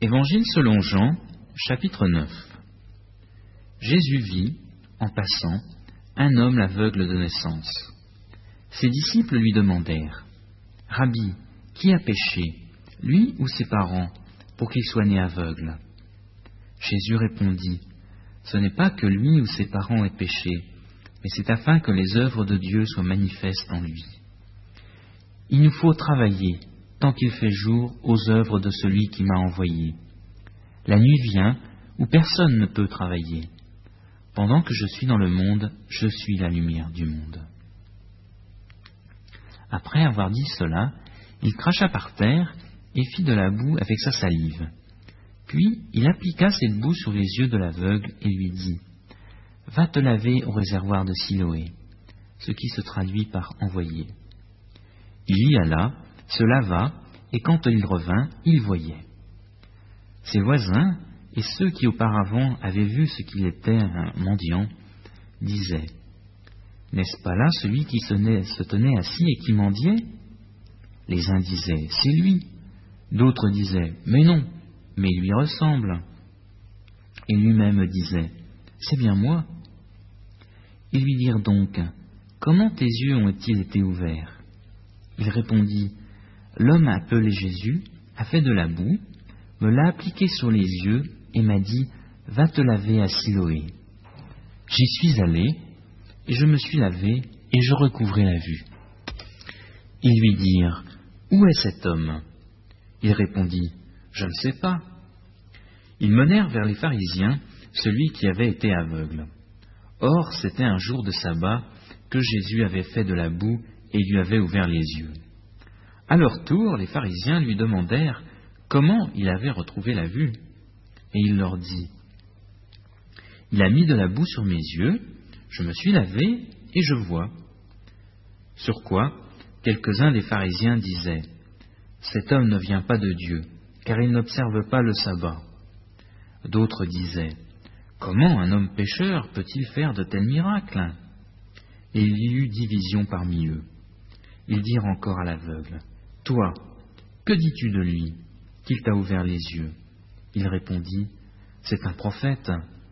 Évangile selon Jean, chapitre 9. Jésus vit, en passant, un homme aveugle de naissance. Ses disciples lui demandèrent : « Rabbi, qui a péché, lui ou ses parents, pour qu'il soit né aveugle ?» Jésus répondit : « Ce n'est pas que lui ou ses parents aient péché, mais c'est afin que les œuvres de Dieu soient manifestes en lui. Il nous faut travailler, tant qu'il fait jour, aux œuvres de celui qui m'a envoyé. La nuit vient où personne ne peut travailler. Pendant que je suis dans le monde, je suis la lumière du monde. » Après avoir dit cela, il cracha par terre et fit de la boue avec sa salive. Puis il appliqua cette boue sur les yeux de l'aveugle et lui dit : « Va te laver au réservoir de Siloé », ce qui se traduit par « envoyé ». Il y alla, se lava, et quand il revint, il voyait. Ses voisins, et ceux qui auparavant avaient vu ce qu'il était un mendiant, disaient : « N'est-ce pas là celui qui se tenait assis et qui mendiait ? » Les uns disaient : « C'est lui. » D'autres disaient : « Mais non, mais il lui ressemble. » Et lui-même disait : « C'est bien moi. » Ils lui dirent donc : « Comment tes yeux ont-ils été ouverts ?» Il répondit : « L'homme appelé Jésus a fait de la boue, me l'a appliqué sur les yeux et m'a dit : Va te laver à Siloé. J'y suis allé, et je me suis lavé, et je recouvrai la vue. » Ils lui dirent : « Où est cet homme ?» Il répondit : « Je ne sais pas. » Ils menèrent vers les pharisiens celui qui avait été aveugle. Or, c'était un jour de sabbat que Jésus avait fait de la boue et lui avait ouvert les yeux. À leur tour, les pharisiens lui demandèrent comment il avait retrouvé la vue. Et il leur dit : « Il a mis de la boue sur mes yeux, je me suis lavé et je vois. » Sur quoi, quelques-uns des pharisiens disaient : « Cet homme ne vient pas de Dieu, car il n'observe pas le sabbat. » D'autres disaient : « Comment un homme pécheur peut-il faire de tels miracles ?» Et il y eut division parmi eux. Ils dirent encore à l'aveugle : « Toi, que dis-tu de lui, qu'il t'a ouvert les yeux ?» Il répondit : « C'est un prophète. »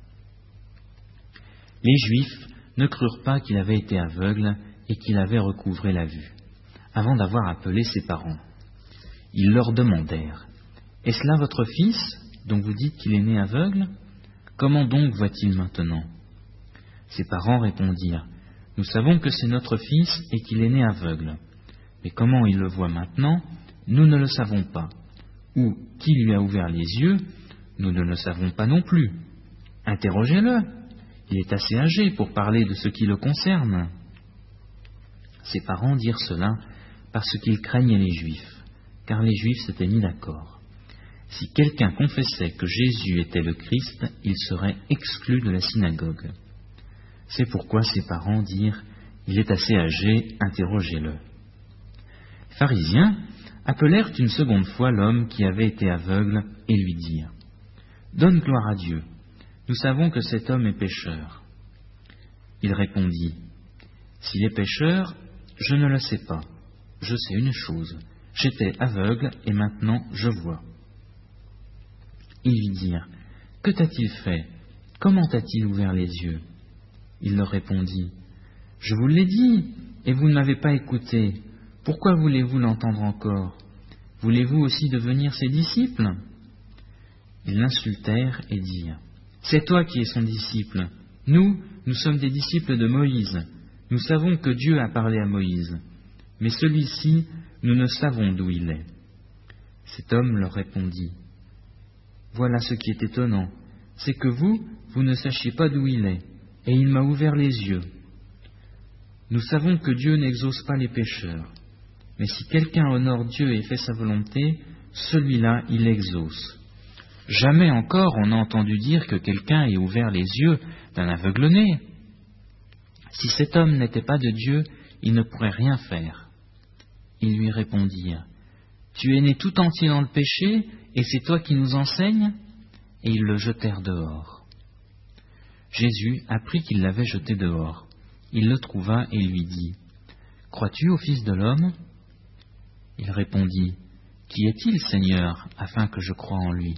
Les Juifs ne crurent pas qu'il avait été aveugle et qu'il avait recouvré la vue, avant d'avoir appelé ses parents. Ils leur demandèrent : « Est-ce là votre fils, dont vous dites qu'il est né aveugle ? Comment donc voit-il maintenant ?» Ses parents répondirent : « Nous savons que c'est notre fils et qu'il est né aveugle. Mais comment il le voit maintenant, nous ne le savons pas. Ou qui lui a ouvert les yeux, nous ne le savons pas non plus. Interrogez-le, il est assez âgé pour parler de ce qui le concerne. » Ses parents dirent cela parce qu'ils craignaient les Juifs, car les Juifs s'étaient mis d'accord. Si quelqu'un confessait que Jésus était le Christ, il serait exclu de la synagogue. C'est pourquoi ses parents dirent : « Il est assez âgé, interrogez-le. » Les pharisiens appelèrent une seconde fois l'homme qui avait été aveugle et lui dirent : « Donne gloire à Dieu, nous savons que cet homme est pécheur. » Il répondit : « S'il est pécheur, je ne le sais pas. Je sais une chose, j'étais aveugle et maintenant je vois. » Ils lui dirent : « Que t'a-t-il fait ? Comment t'a-t-il ouvert les yeux ?» Il leur répondit : « Je vous l'ai dit, et vous ne m'avez pas écouté. Pourquoi voulez-vous l'entendre encore ? Voulez-vous aussi devenir ses disciples ?» Ils l'insultèrent et dirent : « C'est toi qui es son disciple. Nous sommes des disciples de Moïse. Nous savons que Dieu a parlé à Moïse. Mais celui-ci, nous ne savons d'où il est. » Cet homme leur répondit : « Voilà ce qui est étonnant, c'est que vous ne sachiez pas d'où il est, et il m'a ouvert les yeux. Nous savons que Dieu n'exauce pas les pécheurs, mais si quelqu'un honore Dieu et fait sa volonté, celui-là il exauce. Jamais encore on n'a entendu dire que quelqu'un ait ouvert les yeux d'un aveugle-né. Si cet homme n'était pas de Dieu, il ne pourrait rien faire. » Ils lui répondirent : « Tu es né tout entier dans le péché, et c'est toi qui nous enseignes ?» Et ils le jetèrent dehors. Jésus apprit qu'il l'avait jeté dehors. Il le trouva et lui dit : « Crois-tu au Fils de l'homme ?» Il répondit : « Qui est-il, Seigneur, afin que je croie en lui ?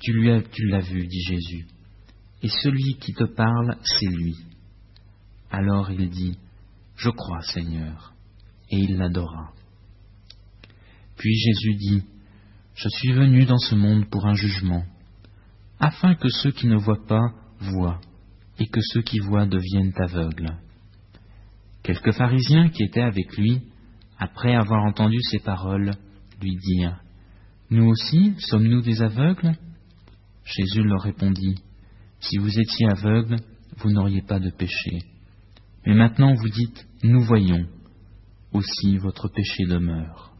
Tu l'as vu, dit Jésus, et celui qui te parle, c'est lui. Alors il dit, je crois, Seigneur, et il l'adora. Puis Jésus dit, je suis venu dans ce monde pour un jugement, afin que ceux qui ne voient pas voient, et que ceux qui voient deviennent aveugles. Quelques pharisiens qui étaient avec lui, après avoir entendu ces paroles, lui dirent, nous aussi, sommes-nous des aveugles ? Jésus leur répondit, si vous étiez aveugles, vous n'auriez pas de péché. Mais maintenant vous dites, nous voyons, aussi votre péché demeure.